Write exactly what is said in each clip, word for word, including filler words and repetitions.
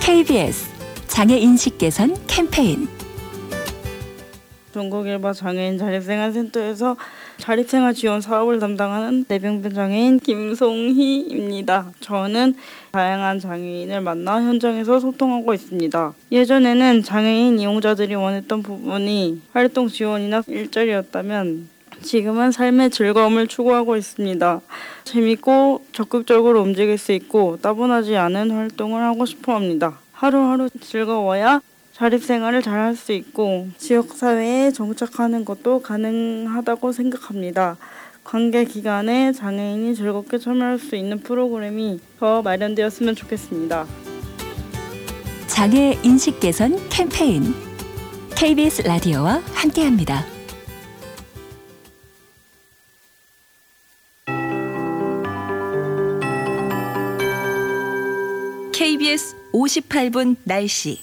케이비에스 장애인식 개선 캠페인. 전국일바 장애인 자립생활센터에서 자립생활 지원 사업을 담당하는 뇌병변 장애인 김송희입니다. 저는 다양한 장애인을 만나 현장에서 소통하고 있습니다. 예전에는 장애인 이용자들이 원했던 부분이 활동 지원이나 일자리였다면 지금은 삶의 즐거움을 추구하고 있습니다. 재밌고 적극적으로 움직일 수 있고 따분하지 않은 활동을 하고 싶어 합니다. 하루하루 즐거워야 자립생활을 잘 할 수 있고 지역사회에 정착하는 것도 가능하다고 생각합니다. 관계 기간에 장애인이 즐겁게 참여할 수 있는 프로그램이 더 마련되었으면 좋겠습니다. 장애인식 개선 캠페인. 케이비에스 라디오와 함께합니다. 케이비에스 오십팔 분 날씨.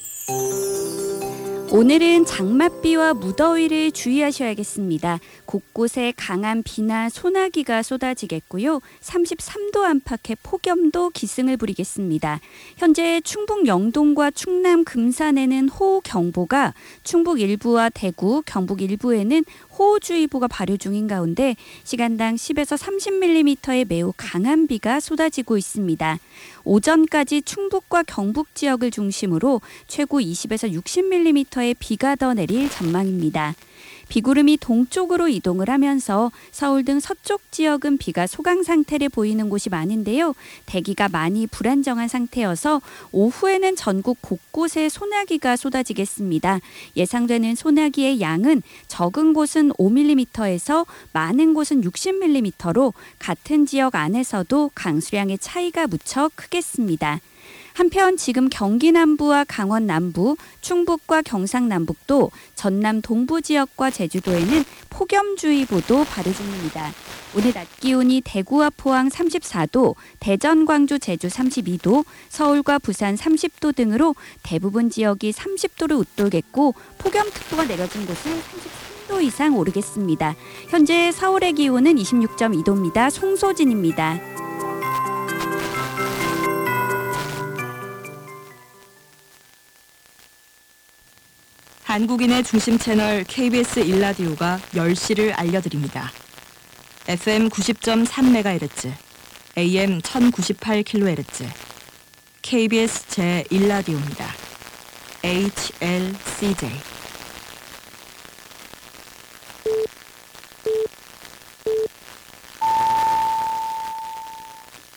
오늘은 장맛비와 무더위를 주의하셔야겠습니다. 곳곳에 강한 비나 소나기가 쏟아지겠고요. 삼십삼 도 안팎의 폭염도 기승을 부리겠습니다. 현재 충북 영동과 충남 금산에는 호우경보가, 충북 일부와 대구, 경북 일부에는 호우주의보가 발효 중인 가운데 시간당 십에서 삼십 밀리미터의 매우 강한 비가 쏟아지고 있습니다. 오전까지 충북과 경북 지역을 중심으로 최고 이십에서 육십 밀리미터의 비가 더 내릴 전망입니다. 비구름이 동쪽으로 이동을 하면서 서울 등 서쪽 지역은 비가 소강 상태를 보이는 곳이 많은데요. 대기가 많이 불안정한 상태여서 오후에는 전국 곳곳에 소나기가 쏟아지겠습니다. 예상되는 소나기의 양은 적은 곳은 오 밀리미터에서 많은 곳은 육십 밀리미터로 같은 지역 안에서도 강수량의 차이가 무척 크겠습니다. 한편 지금 경기 남부와 강원 남부, 충북과 경상남북도, 전남 동부 지역과 제주도에는 폭염주의보도 발효 중입니다. 오늘 낮 기온이 대구와 포항 삼십사 도, 대전, 광주, 제주 삼십이 도, 서울과 부산 삼십 도 등으로 대부분 지역이 삼십 도를 웃돌겠고 폭염특보가 내려진 곳은 삼십삼 도 이상 오르겠습니다. 현재 서울의 기온은 이십육 점 이 도입니다. 송소진입니다. 한국인의 중심 채널 케이비에스 일 라디오가 열 시를 알려드립니다. 에프엠 구십 점 삼 메가헤르츠, 에이엠 천구십팔 킬로헤르츠, 케이비에스 제일 라디오입니다. 에이치엘씨제이